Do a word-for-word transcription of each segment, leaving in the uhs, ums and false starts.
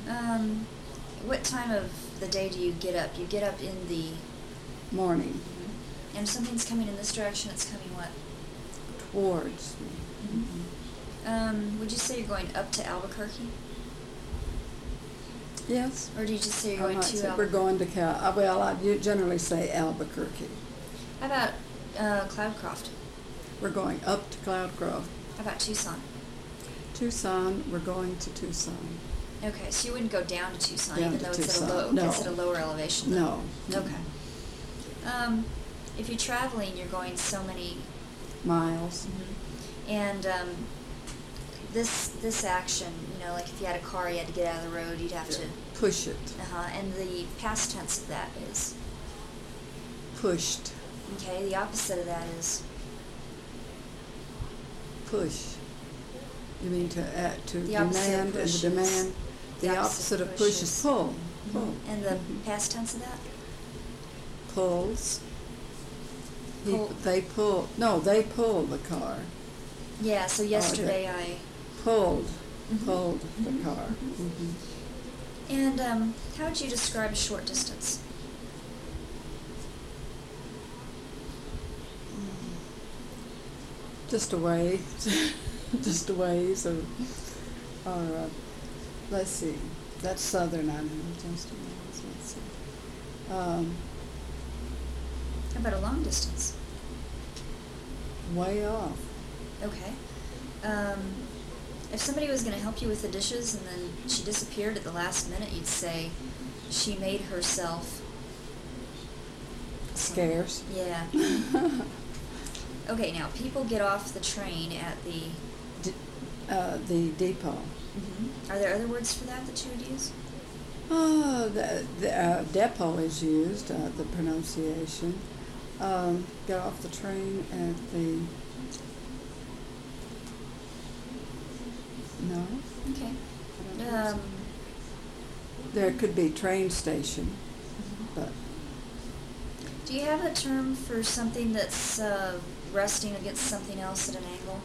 Um, what time of the day do you get up? You get up in the... Morning. And if something's coming in this direction, it's coming what? Towards me. Mm-hmm. Um, would you say you're going up to Albuquerque? Yes. Or do you just say you're I going might to say Albuquerque? we're going to Cal. uh, Well, I u- generally say Albuquerque. How about uh, Cloudcroft? We're going up to Cloudcroft. How about Tucson? Tucson, we're going to Tucson. Okay, so you wouldn't go down to Tucson, Down even to though it's Tucson. at a low, No. it's at a lower elevation. No. Okay. Um, if you're traveling, you're going so many, Miles. and um, this this action, you know, like if you had a car, you had to get out of the road, you'd have to. Push it. Uh huh. And the past tense of that is. Pushed. Okay. The opposite of that is. Push. You mean to uh, to The opposite of demand and push the is- demand? the The opposite opposite of of push push is- is pull. Pull. And the Mhm. past tense of that. Pulls. He, Pull. they pull. No, they pull the car. Yeah. So yesterday I. Pulled. Mhm. Pulled the car. hmm And um, how would you describe short distance? Just a way. Just a ways or, or uh, let's see. That's southern. I know. Just a ways. Let's see. Um, How about a long distance? way off. Okay. Um, if somebody was going to help you with the dishes and then she disappeared at the last minute, you'd say she made herself Scarce. Yeah. Okay, now people get off the train at the. D- uh, the depot. Are there other words for that that you would use? Oh, the, the uh, depot is used, uh, the pronunciation. Um, get off the train at the... No? Okay. I don't think so. Um, There could be train station, but do you have a term for something that's uh, resting against something else at an angle?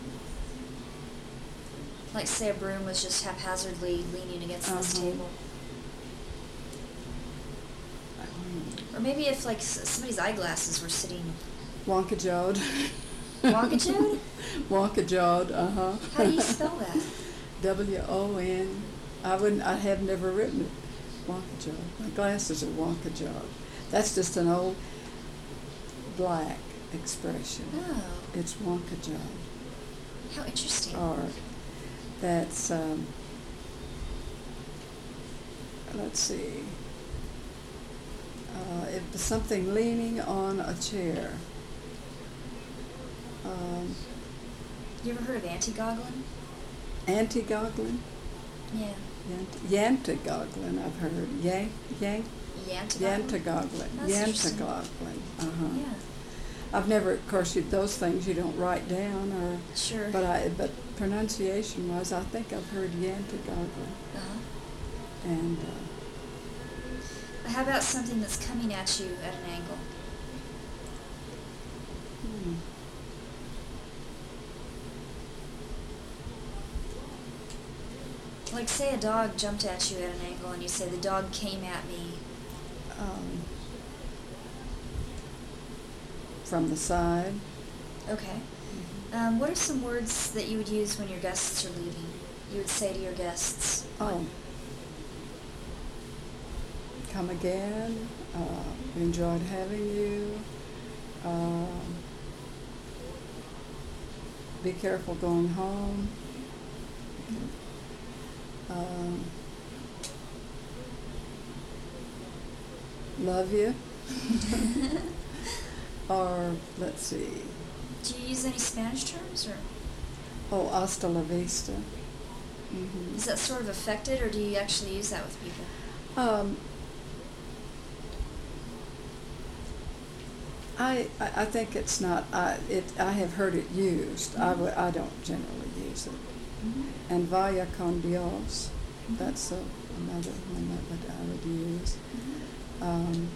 Like, say, a broom was just haphazardly leaning against this Uh-huh. table. Or maybe if, like, s- somebody's eyeglasses were sitting wonkajawed. wonkajawed? Wonkajawed, uh-huh. How do you spell that? W O N. I wouldn't. I have never written it. Wonkajawed. My glasses are wonkajawed. That's just an old black expression. Oh, It's wonkajawed. how interesting. Or that's um, let's see. Uh, it was something leaning on a chair. Um, You ever heard of anti-goggling? anti-goggling? Yeah. Yant- Yantagoglin, I've heard. Yank, yank, Yanti-goggling? Yantagoglin. That's interesting. Yantagoglin. Uh-huh. Yeah, I've never, of course, you, those things you don't write down, or sure. but I, but pronunciation-wise, I think I've heard Yantagoglin. Uh-huh. And uh, How about something that's coming at you at an angle? hmm. Like, say a dog jumped at you at an angle and you say, the dog came at me. um, from the side. Okay. Um, what are some words that you would use when your guests are leaving? You would say to your guests, Oh. Come again. Uh, we enjoyed having you. Um, be careful going home. Um, love you. Or, let's see. do you use any Spanish terms, or Oh, hasta la vista. hmm is that sort of affected, or do you actually use that with people? Um, I, I I think it's not. I it. I have heard it used. I would. I don't generally use it. Mm-hmm. And vaya con Dios. That's a, another one that would, I would use. Um,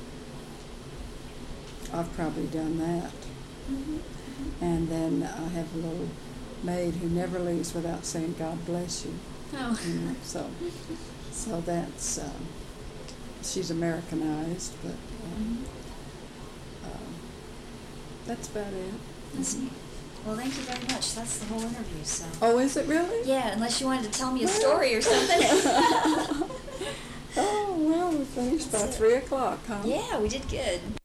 I've probably done that. Mm-hmm. And then I have a little maid who never leaves without saying God bless you. Oh. You know, so, so that's, um, she's Americanized, but, um, Mhm. um, that's about it. That's neat. Well, thank you very much. That's the whole interview, so. Oh, is it really? Yeah, unless you wanted to tell me a Well. story or something. Oh, well, we finished by That's it. three o'clock, huh? Yeah, we did good.